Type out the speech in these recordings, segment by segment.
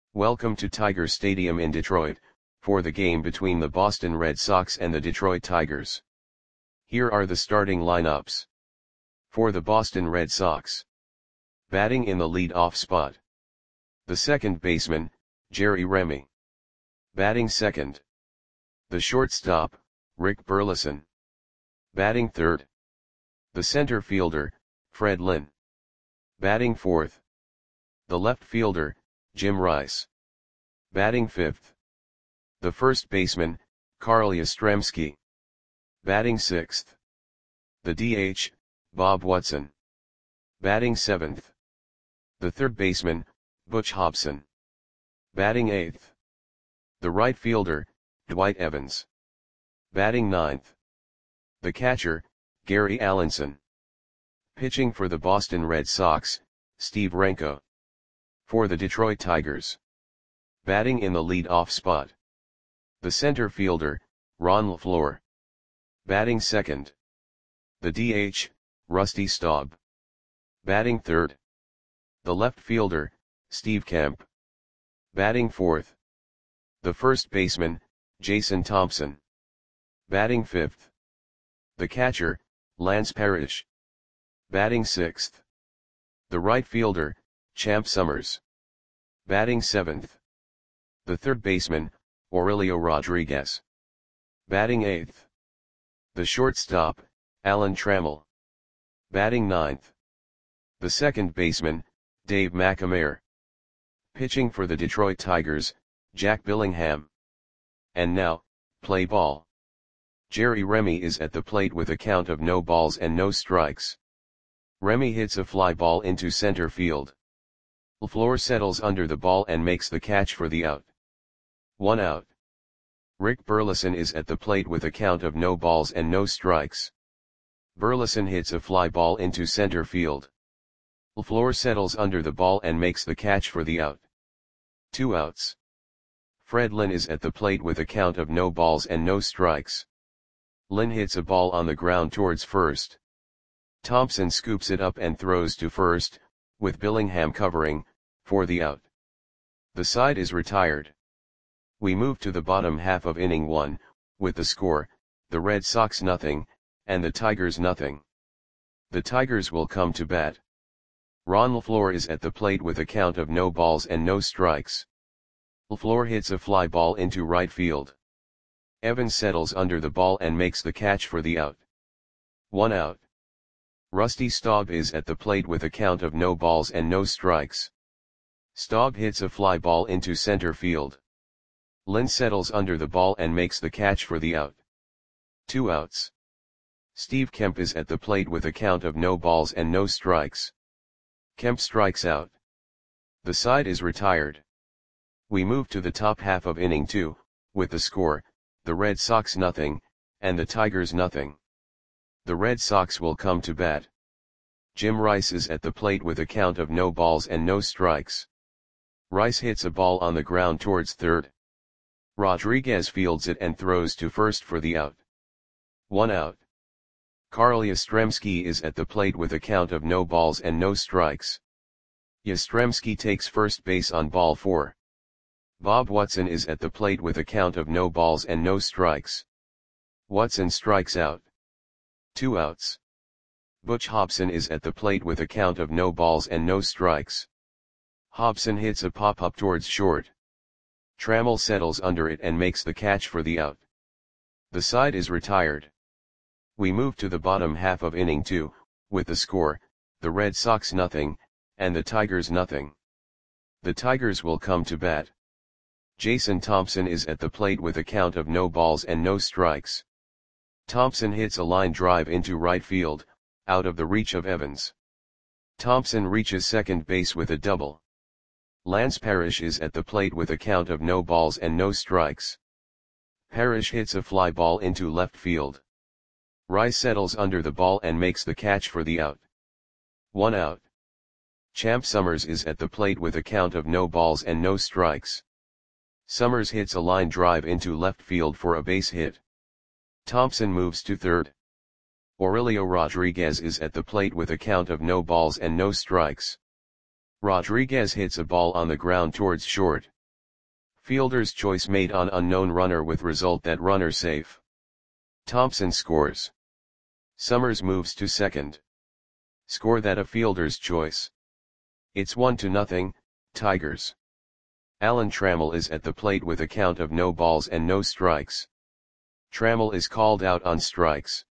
Welcome to Tiger Stadium in Detroit, for the game between the Boston Red Sox and the Detroit Tigers. Here are the starting lineups. For the Boston Red Sox. Batting in the lead-off spot. The second baseman, Jerry Remy. Batting second. The shortstop, Rick Burleson. Batting third. The center fielder, Fred Lynn. Batting fourth. The left fielder, Jim Rice. Batting fifth. The first baseman, Carl Yastrzemski. Batting sixth. The DH, Bob Watson. Batting seventh. The third baseman, Butch Hobson. Batting eighth. The right fielder, Dwight Evans. Batting ninth. The catcher, Gary Allenson. Pitching for the Boston Red Sox, Steve Renko. For the Detroit Tigers. Batting in the lead-off spot. The center fielder, Ron LeFlore. Batting second. The DH, Rusty Staub. Batting third. The left fielder, Steve Kemp. Batting fourth. The first baseman, Jason Thompson. Batting fifth. The catcher, Lance Parrish. Batting sixth. The right fielder, Champ Summers. Batting seventh. The third baseman, Aurelio Rodriguez. Batting eighth. The shortstop, Alan Trammell. Batting ninth. The second baseman, Dave McNamara. Pitching for the Detroit Tigers, Jack Billingham. And now, play ball. Jerry Remy is at the plate with a count of no balls and no strikes. Remy hits a fly ball into center field. LeFlore settles under the ball and makes the catch for the out. 1 out. Rick Burleson is at the plate with a count of no balls and no strikes. Burleson hits a fly ball into center field. LeFlore settles under the ball and makes the catch for the out. 2 outs. Fred Lynn is at the plate with a count of no balls and no strikes. Lynn hits a ball on the ground towards first. Thompson scoops it up and throws to first, with Billingham covering, for the out. The side is retired. We move to the bottom half of inning 1, with the score, the Red Sox nothing, and the Tigers nothing. The Tigers will come to bat. Ron LeFlore is at the plate with a count of no balls and no strikes. LeFlore hits a fly ball into right field. Evans settles under the ball and makes the catch for the out. 1 out. Rusty Staub is at the plate with a count of no balls and no strikes. Staub hits a fly ball into center field. Lynn settles under the ball and makes the catch for the out. 2 outs. Steve Kemp is at the plate with a count of no balls and no strikes. Kemp strikes out. The side is retired. We move to the top half of inning 2, with the score, the Red Sox nothing, and the Tigers nothing. The Red Sox will come to bat. Jim Rice is at the plate with a count of no balls and no strikes. Rice hits a ball on the ground towards third. Rodriguez fields it and throws to first for the out. 1 out. Carl Yastrzemski is at the plate with a count of no balls and no strikes. Yastrzemski takes first base on ball 4. Bob Watson is at the plate with a count of no balls and no strikes. Watson strikes out. 2 outs. Butch Hobson is at the plate with a count of no balls and no strikes. Hobson hits a pop-up towards short. Trammell settles under it and makes the catch for the out. The side is retired. We move to the bottom half of inning 2, with the score, the Red Sox nothing, and the Tigers nothing. The Tigers will come to bat. Jason Thompson is at the plate with a count of no balls and no strikes. Thompson hits a line drive into right field, out of the reach of Evans. Thompson reaches second base with a double. Lance Parrish is at the plate with a count of no balls and no strikes. Parrish hits a fly ball into left field. Rice settles under the ball and makes the catch for the out. 1 out. Champ Summers is at the plate with a count of no balls and no strikes. Summers hits a line drive into left field for a base hit. Thompson moves to third. Aurelio Rodriguez is at the plate with a count of no balls and no strikes. Rodriguez hits a ball on the ground towards short. Fielder's choice made on unknown runner with result that runner safe. Thompson scores. Summers moves to second. Score that a fielder's choice. It's 1-0, Tigers. Alan Trammell is at the plate with a count of no balls and no strikes. Trammell is called out on strikes.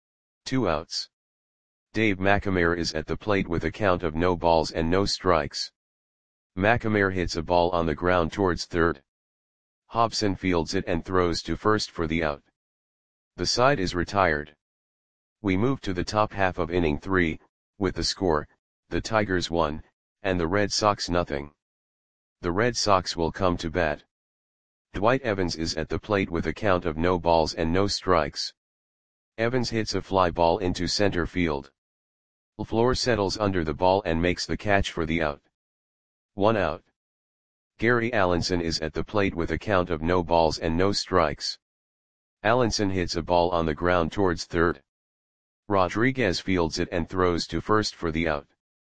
2 outs. Dave McNamara is at the plate with a count of no balls and no strikes. McNamara hits a ball on the ground towards third. Hobson fields it and throws to first for the out. The side is retired. We move to the top half of inning 3, with the score, the Tigers 1, and the Red Sox nothing. The Red Sox will come to bat. Dwight Evans is at the plate with a count of no balls and no strikes. Evans hits a fly ball into center field. LaFleur settles under the ball and makes the catch for the out. 1 out. Gary Allenson is at the plate with a count of no balls and no strikes. Allenson hits a ball on the ground towards third. Rodriguez fields it and throws to first for the out.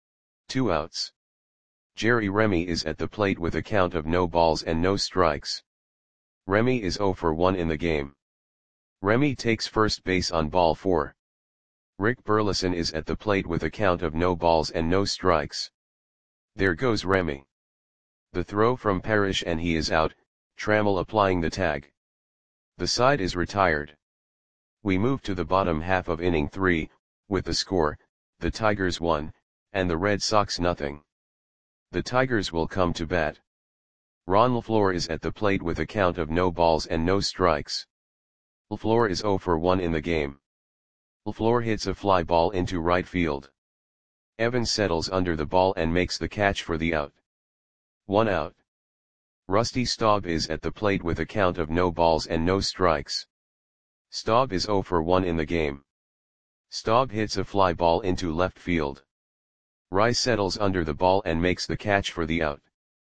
2 outs. Jerry Remy is at the plate with a count of no balls and no strikes. Remy is 0 for 1 in the game. Remy takes first base on ball 4. Rick Burleson is at the plate with a count of no balls and no strikes. There goes Remy. The throw from Parrish and he is out, Trammell applying the tag. The side is retired. We move to the bottom half of inning 3, with the score, the Tigers 1, and the Red Sox nothing. The Tigers will come to bat. Ron LaFleur is at the plate with a count of no balls and no strikes. LaFleur is 0 for 1 in the game. LaFleur hits a fly ball into right field. Evans settles under the ball and makes the catch for the out. 1 out. Rusty Staub is at the plate with a count of no balls and no strikes. Staub is 0 for 1 in the game. Staub hits a fly ball into left field. Rice settles under the ball and makes the catch for the out.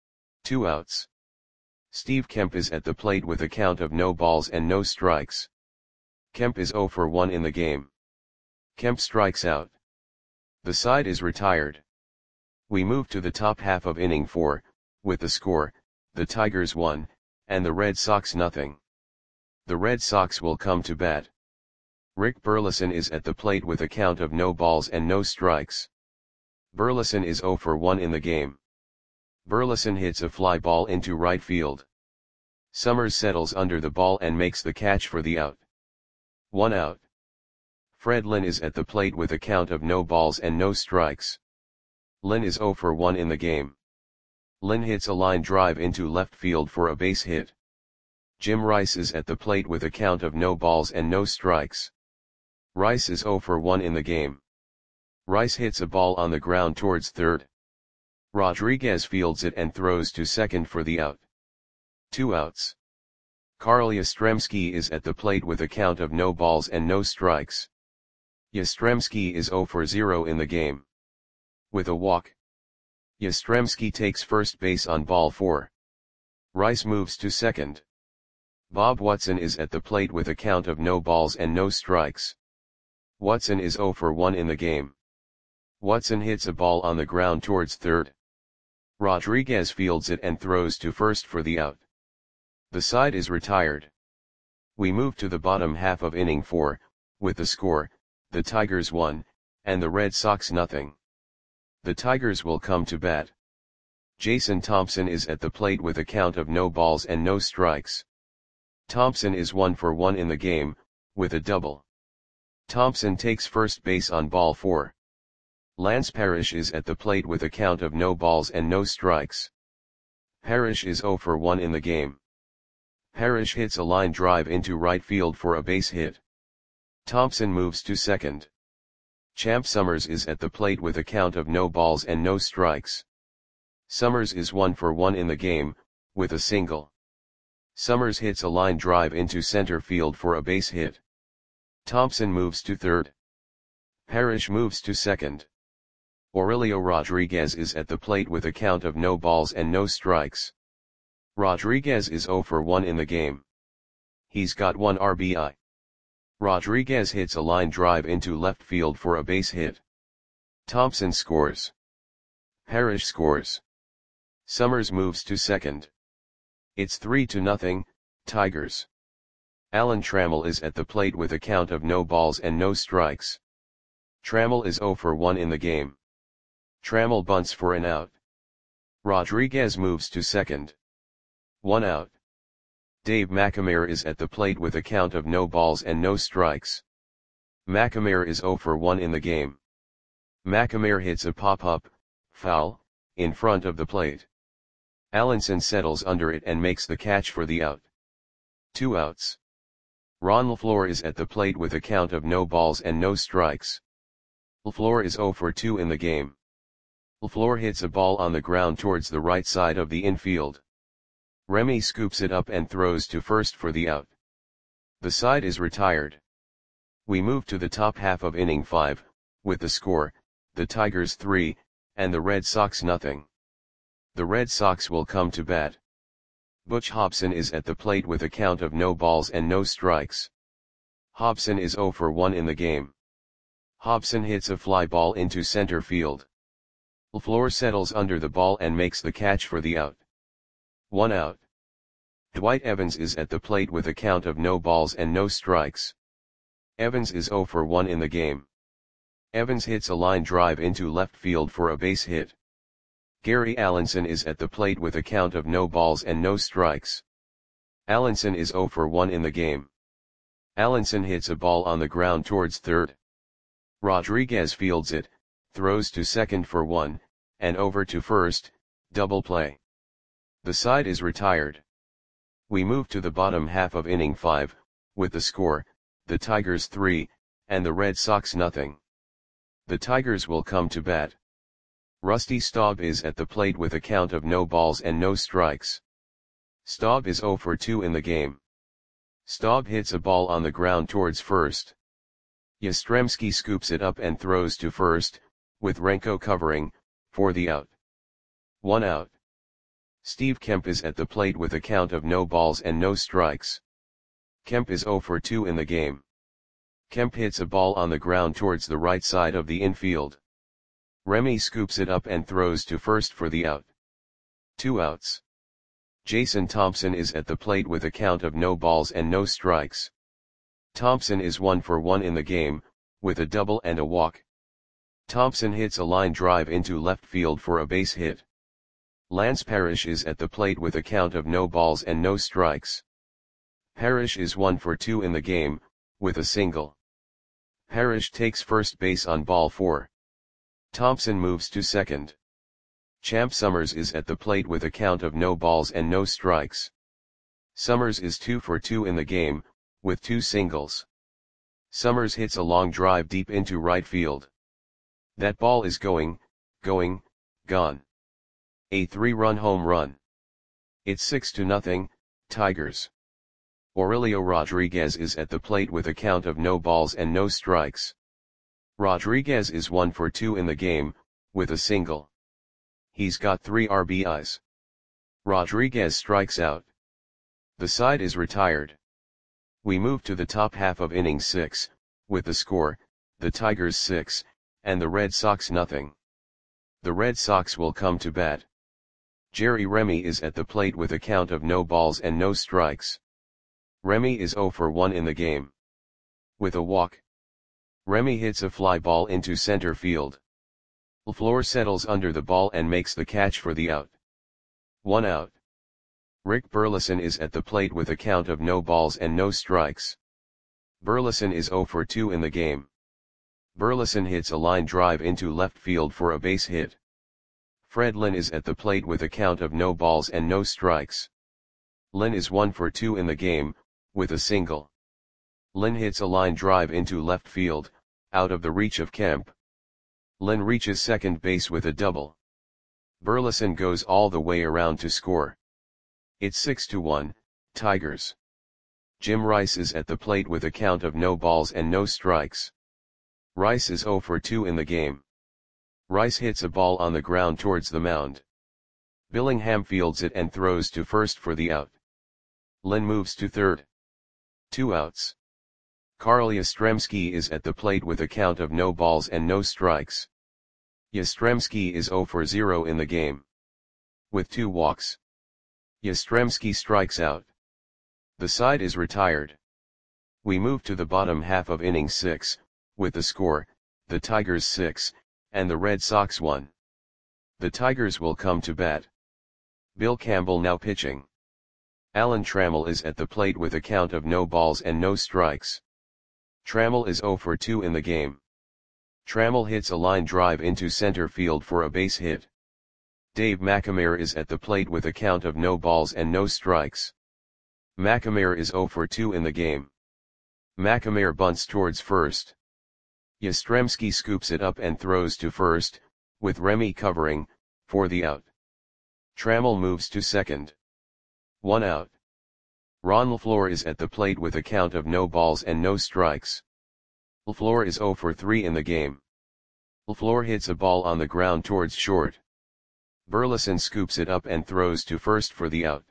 2 outs. Steve Kemp is at the plate with a count of no balls and no strikes. Kemp is 0 for 1 in the game. Kemp strikes out. The side is retired. We move to the top half of inning 4, with the score, the Tigers 1, and the Red Sox nothing. The Red Sox will come to bat. Rick Burleson is at the plate with a count of no balls and no strikes. Burleson is 0 for 1 in the game. Burleson hits a fly ball into right field. Summers settles under the ball and makes the catch for the out. 1 out. Fred Lynn is at the plate with a count of no balls and no strikes. Lynn is 0 for 1 in the game. Lynn hits a line drive into left field for a base hit. Jim Rice is at the plate with a count of no balls and no strikes. Rice is 0 for 1 in the game. Rice hits a ball on the ground towards third. Rodriguez fields it and throws to second for the out. 2 outs. Carl Yastrzemski is at the plate with a count of no balls and no strikes. Yastrzemski is 0 for 0 in the game. With a walk. Yastrzemski takes first base on ball 4. Rice moves to second. Bob Watson is at the plate with a count of no balls and no strikes. Watson is 0 for 1 in the game. Watson hits a ball on the ground towards third. Rodriguez fields it and throws to first for the out. The side is retired. We move to the bottom half of inning 4, with the score, the Tigers 1, and the Red Sox nothing. The Tigers will come to bat. Jason Thompson is at the plate with a count of no balls and no strikes. Thompson is 1 for 1 in the game, with a double. Thompson takes first base on ball 4. Lance Parrish is at the plate with a count of no balls and no strikes. Parrish is 0 for 1 in the game. Parrish hits a line drive into right field for a base hit. Thompson moves to second. Champ Summers is at the plate with a count of no balls and no strikes. Summers is 1 for 1 in the game, with a single. Summers hits a line drive into center field for a base hit. Thompson moves to third. Parrish moves to second. Aurelio Rodriguez is at the plate with a count of no balls and no strikes. Rodriguez is 0 for 1 in the game. He's got 1 RBI. Rodriguez hits a line drive into left field for a base hit. Thompson scores. Parrish scores. Summers moves to second. It's 3-0, Tigers. Alan Trammell is at the plate with a count of no balls and no strikes. Trammell is 0 for 1 in the game. Trammell bunts for an out. Rodriguez moves to second. 1 out. Dave McNamara is at the plate with a count of no balls and no strikes. McNamara is 0 for 1 in the game. McNamara hits a pop-up, foul, in front of the plate. Allenson settles under it and makes the catch for the out. 2 outs. Ron LaFleur is at the plate with a count of no balls and no strikes. LaFleur is 0 for 2 in the game. LaFleur hits a ball on the ground towards the right side of the infield. Remy scoops it up and throws to first for the out. The side is retired. We move to the top half of inning 5, with the score, the Tigers 3, and the Red Sox nothing. The Red Sox will come to bat. Butch Hobson is at the plate with a count of no balls and no strikes. Hobson is 0 for 1 in the game. Hobson hits a fly ball into center field. LaFleur settles under the ball and makes the catch for the out. 1 out. Dwight Evans is at the plate with a count of no balls and no strikes. Evans is 0 for 1 in the game. Evans hits a line drive into left field for a base hit. Gary Allenson is at the plate with a count of no balls and no strikes. Allenson is 0 for 1 in the game. Allenson hits a ball on the ground towards third. Rodriguez fields it, throws to second for 1, and over to first, double play. The side is retired. We move to the bottom half of inning 5, with the score, the Tigers 3, and the Red Sox nothing. The Tigers will come to bat. Rusty Staub is at the plate with a count of no balls and no strikes. Staub is 0 for 2 in the game. Staub hits a ball on the ground towards first. Yastrzemski scoops it up and throws to first, with Renko covering, for the out. 1 out. Steve Kemp is at the plate with a count of no balls and no strikes. Kemp is 0 for 2 in the game. Kemp hits a ball on the ground towards the right side of the infield. Remy scoops it up and throws to first for the out. 2 outs. Jason Thompson is at the plate with a count of no balls and no strikes. Thompson is 1 for 1 in the game, with a double and a walk. Thompson hits a line drive into left field for a base hit. Lance Parrish is at the plate with a count of no balls and no strikes. Parrish is 1 for 2 in the game, with a single. Parrish takes first base on ball 4. Thompson moves to second. Champ Summers is at the plate with a count of no balls and no strikes. Summers is 2 for 2 in the game, with 2 singles. Summers hits a long drive deep into right field. That ball is gone. A 3-run home run. It's 6-0, Tigers. Aurelio Rodriguez is at the plate with a count of no balls and no strikes. Rodriguez is 1 for 2 in the game, with a single. He's got 3 RBIs. Rodriguez strikes out. The side is retired. We move to the top half of inning 6, with the score, the Tigers 6, and the Red Sox nothing. The Red Sox will come to bat. Jerry Remy is at the plate with a count of no balls and no strikes. Remy is 0 for 1 in the game. With a walk. Remy hits a fly ball into center field. LaFleur settles under the ball and makes the catch for the out. 1 out. Rick Burleson is at the plate with a count of no balls and no strikes. Burleson is 0 for 2 in the game. Burleson hits a line drive into left field for a base hit. Fred Lynn is at the plate with a count of no balls and no strikes. Lynn is 1 for 2 in the game, with a single. Lynn hits a line drive into left field, out of the reach of Kemp. Lynn reaches second base with a double. Burleson goes all the way around to score. It's 6-1, Tigers. Jim Rice is at the plate with a count of no balls and no strikes. Rice is 0 for 2 in the game. Rice hits a ball on the ground towards the mound. Billingham fields it and throws to first for the out. Lynn moves to third. 2 outs. Carl Yastrzemski is at the plate with a count of no balls and no strikes. Yastrzemski is 0 for 0 in the game. With 2 walks. Yastrzemski strikes out. The side is retired. We move to the bottom half of inning 6, with the score, the Tigers 6, and the Red Sox 1. The Tigers will come to bat. Bill Campbell now pitching. Alan Trammell is at the plate with a count of no balls and no strikes. Trammell is 0 for 2 in the game. Trammell hits a line drive into center field for a base hit. Dave McNamara is at the plate with a count of no balls and no strikes. McNamara is 0 for 2 in the game. McNamara bunts towards first. Yastrzemski scoops it up and throws to first, with Remy covering, for the out. Trammell moves to second. 1 out. Ron LaFleur is at the plate with a count of no balls and no strikes. LaFleur is 0 for 3 in the game. LaFleur hits a ball on the ground towards short. Burleson scoops it up and throws to first for the out.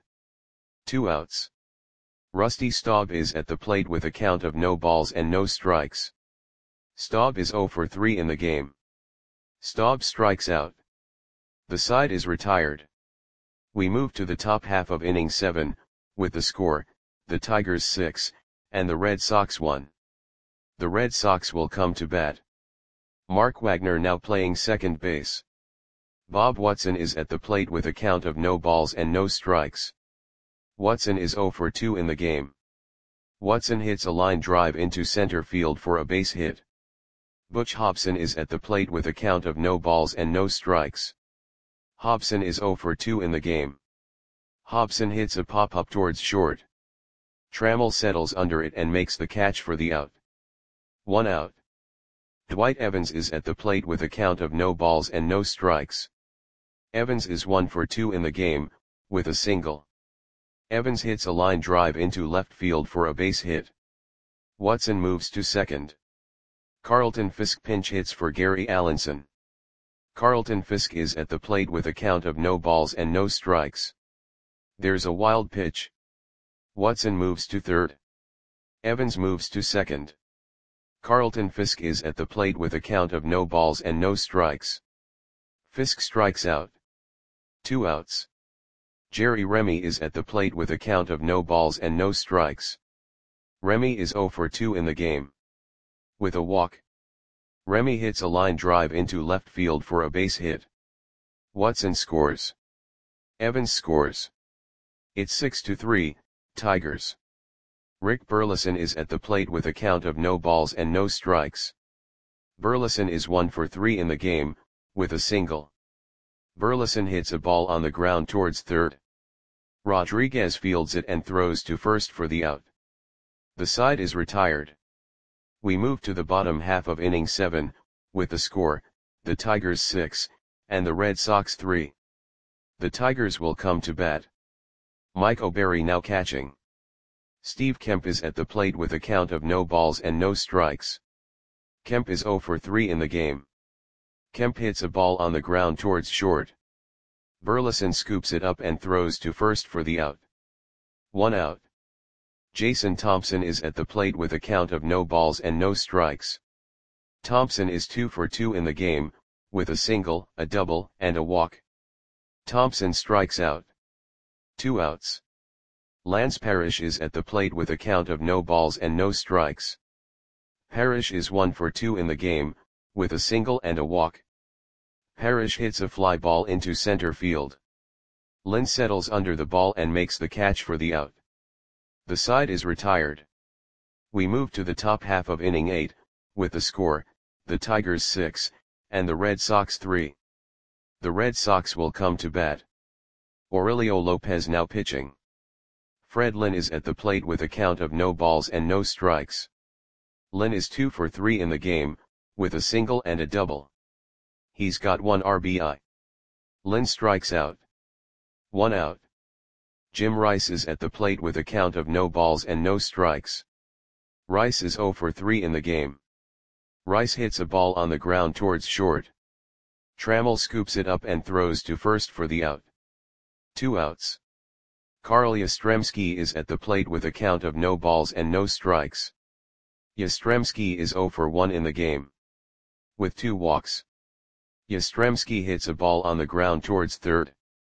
2 outs. Rusty Staub is at the plate with a count of no balls and no strikes. Staub is 0 for 3 in the game. Staub strikes out. The side is retired. We move to the top half of inning 7, with the score, the Tigers 6, and the Red Sox 1. The Red Sox will come to bat. Mark Wagner now playing second base. Bob Watson is at the plate with a count of no balls and no strikes. Watson is 0 for 2 in the game. Watson hits a line drive into center field for a base hit. Butch Hobson is at the plate with a count of no balls and no strikes. Hobson is 0 for 2 in the game. Hobson hits a pop-up towards short. Trammell settles under it and makes the catch for the out. 1 out. Dwight Evans is at the plate with a count of no balls and no strikes. Evans is 1 for 2 in the game, with a single. Evans hits a line drive into left field for a base hit. Watson moves to second. Carlton Fisk pinch hits for Gary Allenson. Carlton Fisk is at the plate with a count of no balls and no strikes. There's a wild pitch. Watson moves to third. Evans moves to second. Carlton Fisk is at the plate with a count of no balls and no strikes. Fisk strikes out. 2 outs. Jerry Remy is at the plate with a count of no balls and no strikes. Remy is 0 for 2 in the game. With a walk. Remy hits a line drive into left field for a base hit. Watson scores. Evans scores. It's 6-3, Tigers. Rick Burleson is at the plate with a count of no balls and no strikes. Burleson is 1 for 3 in the game, with a single. Burleson hits a ball on the ground towards third. Rodriguez fields it and throws to first for the out. The side is retired. We move to the bottom half of inning 7, with the score, the Tigers 6, and the Red Sox 3. The Tigers will come to bat. Mike O'Berry now catching. Steve Kemp is at the plate with a count of no balls and no strikes. Kemp is 0 for 3 in the game. Kemp hits a ball on the ground towards short. Burleson scoops it up and throws to first for the out. 1 out. Jason Thompson is at the plate with a count of no balls and no strikes. Thompson is 2 for 2 in the game, with a single, a double, and a walk. Thompson strikes out. 2 outs. Lance Parrish is at the plate with a count of no balls and no strikes. Parrish is 1 for 2 in the game, with a single and a walk. Parrish hits a fly ball into center field. Lynn settles under the ball and makes the catch for the out. The side is retired. We move to the top half of inning 8, with the score, the Tigers 6, and the Red Sox 3. The Red Sox will come to bat. Aurelio Lopez now pitching. Fred Lynn is at the plate with a count of no balls and no strikes. Lynn is 2 for 3 in the game, with a single and a double. He's got 1 RBI. Lynn strikes out. 1 out. Jim Rice is at the plate with a count of no balls and no strikes. Rice is 0 for 3 in the game. Rice hits a ball on the ground towards short. Trammell scoops it up and throws to first for the out. 2 outs. Carl Yastrzemski is at the plate with a count of no balls and no strikes. Yastrzemski is 0 for 1 in the game. With 2 walks. Yastrzemski hits a ball on the ground towards third.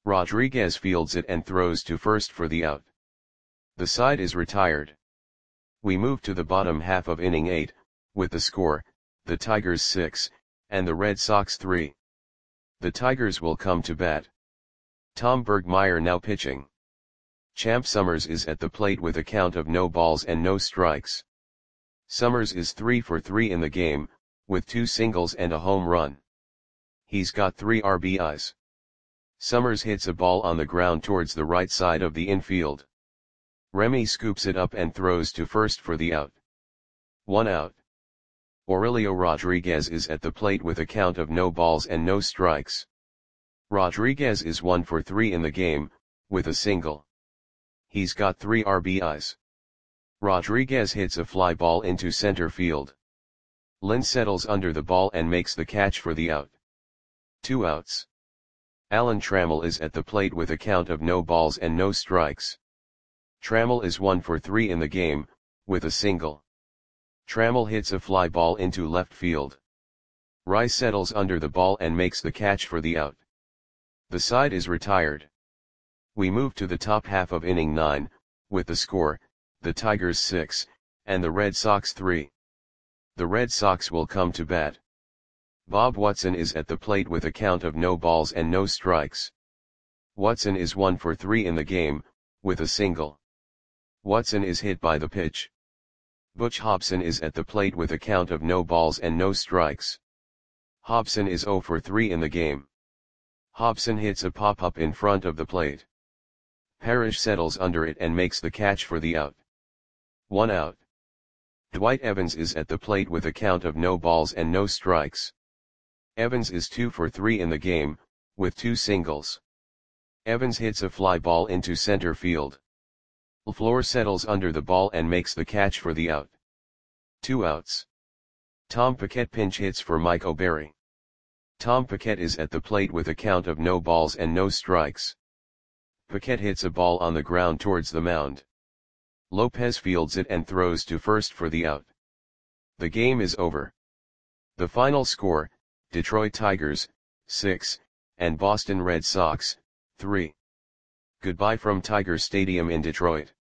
Rodriguez fields it and throws to first for the out. The side is retired. We move to the bottom half of inning 8, with the score, the Tigers 6, and the Red Sox 3. The Tigers will come to bat. Tom Bergmeyer now pitching. Champ Summers is at the plate with a count of no balls and no strikes. Summers is 3 for 3 in the game, with 2 singles and a home run. He's got 3 RBIs. Summers hits a ball on the ground towards the right side of the infield. Remy scoops it up and throws to first for the out. 1 out. Aurelio Rodriguez is at the plate with a count of no balls and no strikes. Rodriguez is 1 for 3 in the game, with a single. He's got 3 RBIs. Rodriguez hits a fly ball into center field. Lynn settles under the ball and makes the catch for the out. 2 outs. Alan Trammell is at the plate with a count of no balls and no strikes. Trammell is 1 for 3 in the game, with a single. Trammell hits a fly ball into left field. Rice settles under the ball and makes the catch for the out. The side is retired. We move to the top half of inning 9, with the score, the Tigers 6, and the Red Sox 3. The Red Sox will come to bat. Bob Watson is at the plate with a count of no balls and no strikes. Watson is 1 for 3 in the game, with a single. Watson is hit by the pitch. Butch Hobson is at the plate with a count of no balls and no strikes. Hobson is 0 for 3 in the game. Hobson hits a pop-up in front of the plate. Parrish settles under it and makes the catch for the out. 1 out. Dwight Evans is at the plate with a count of no balls and no strikes. Evans is 2 for 3 in the game, with 2 singles. Evans hits a fly ball into center field. LaFleur settles under the ball and makes the catch for the out. 2 outs. Tom Paquette pinch hits for Mike O'Berry. Tom Paquette is at the plate with a count of no balls and no strikes. Paquette hits a ball on the ground towards the mound. Lopez fields it and throws to first for the out. The game is over. The final score, Detroit Tigers, 6, and Boston Red Sox, 3. Goodbye from Tiger Stadium in Detroit.